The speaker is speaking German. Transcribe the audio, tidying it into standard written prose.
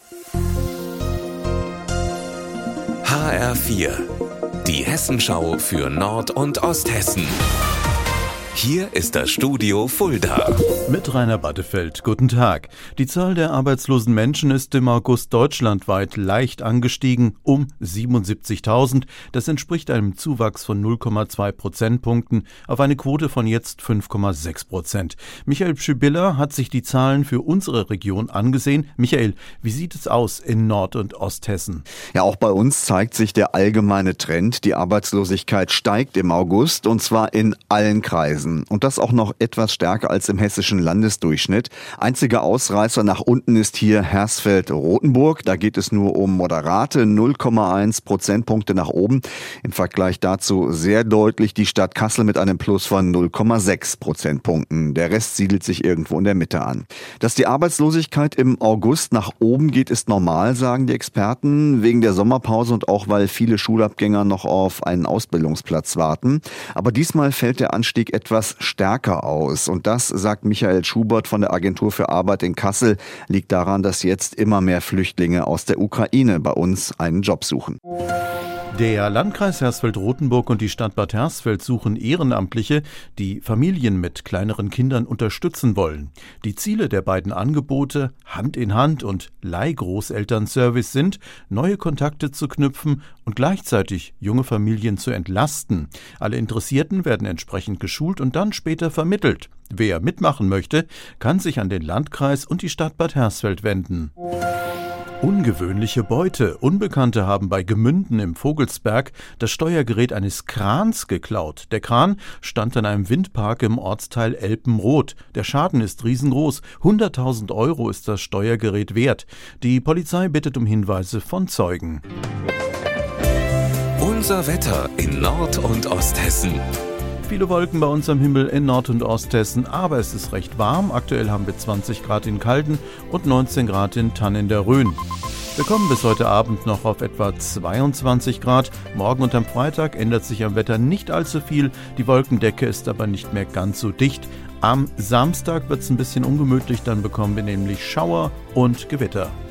HR4, die Hessenschau für Nord- und Osthessen. Hier ist das Studio Fulda. Mit Rainer Battefeld. Guten Tag. Die Zahl der arbeitslosen Menschen ist im August deutschlandweit leicht angestiegen, um 77.000. Das entspricht einem Zuwachs von 0,2 Prozentpunkten auf eine Quote von jetzt 5,6%. Michael Pschybilla hat sich die Zahlen für unsere Region angesehen. Michael, wie sieht es aus in Nord- und Osthessen? Ja, auch bei uns zeigt sich der allgemeine Trend. Die Arbeitslosigkeit steigt im August und zwar in allen Kreisen. Und das auch noch etwas stärker als im hessischen Landesdurchschnitt. Einziger Ausreißer nach unten ist hier Hersfeld-Rotenburg. Da geht es nur um moderate 0,1 Prozentpunkte nach oben. Im Vergleich dazu sehr deutlich die Stadt Kassel mit einem Plus von 0,6 Prozentpunkten. Der Rest siedelt sich irgendwo in der Mitte an. Dass die Arbeitslosigkeit im August nach oben geht, ist normal, sagen die Experten, wegen der Sommerpause und auch, weil viele Schulabgänger noch auf einen Ausbildungsplatz warten. Aber diesmal fällt der Anstieg etwas stärker aus. Und das, sagt Michael Schubert von der Agentur für Arbeit in Kassel, liegt daran, dass jetzt immer mehr Flüchtlinge aus der Ukraine bei uns einen Job suchen. Der Landkreis Hersfeld-Rotenburg und die Stadt Bad Hersfeld suchen Ehrenamtliche, die Familien mit kleineren Kindern unterstützen wollen. Die Ziele der beiden Angebote Hand in Hand und Leihgroßelternservice sind, neue Kontakte zu knüpfen und gleichzeitig junge Familien zu entlasten. Alle Interessierten werden entsprechend geschult und dann später vermittelt. Wer mitmachen möchte, kann sich an den Landkreis und die Stadt Bad Hersfeld wenden. Ungewöhnliche Beute. Unbekannte haben bei Gemünden im Vogelsberg das Steuergerät eines Krans geklaut. Der Kran stand an einem Windpark im Ortsteil Elpenroth. Der Schaden ist riesengroß. 100.000 € ist das Steuergerät wert. Die Polizei bittet um Hinweise von Zeugen. Unser Wetter in Nord- und Osthessen. Viele Wolken bei uns am Himmel in Nord- und Osthessen, aber es ist recht warm. Aktuell haben wir 20 Grad in Calden und 19 Grad in Thann der Rhön. Wir kommen bis heute Abend noch auf etwa 22 Grad. Morgen und am Freitag ändert sich am Wetter nicht allzu viel. Die Wolkendecke ist aber nicht mehr ganz so dicht. Am Samstag wird es ein bisschen ungemütlich, dann bekommen wir nämlich Schauer und Gewitter.